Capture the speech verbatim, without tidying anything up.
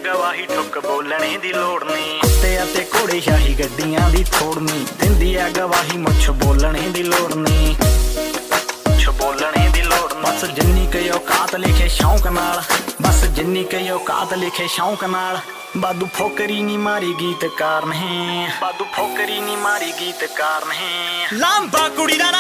ਗਵਾਹੀ ਠੁੱਕ ਬੋਲਣੇ ਦੀ ਲੋੜ ਨੀ। ਕੁੱਤੇ ਅਤੇ ਘੋੜੇ ਸ਼ਾਹੀ ਗੱਡੀਆਂ ਦੀ ਥੋੜ ਨੀ, ਦਿੰਦੀ ਆ ਗਵਾਹੀ ਮੁੱਛ ਬੋਲਣੇ ਦੀ ਲੋੜ ਨੀ, ਮੁੱਛ ਬੋਲਣੇ ਦੀ ਲੋੜ ਨੀ। ਬਸ ਜਿੰਨੀ ਕੁ ਔਕਾਤ ਲਿਖੇ ਸ਼ੌਂਕ ਨਾਲ, ਬਸ ਜਿੰਨੀ ਕੁ ਔਕਾਤ ਲਿਖੇ ਸ਼ੌਂਕ ਨਾਲ। ਬਾਦੂ ਫੋਕਰੀ ਨੀ ਮਾਰੀ ਗੀਤਕਾਰ ਨਹੀਂ, ਬਾਦੂ ਫੋਕਰੀ ਨੀ ਮਾਰੀ ਗੀਤਕਾਰ ਨਹੀਂ। ਲਾਂਬਾ ਕੁੜੀ ਦਾ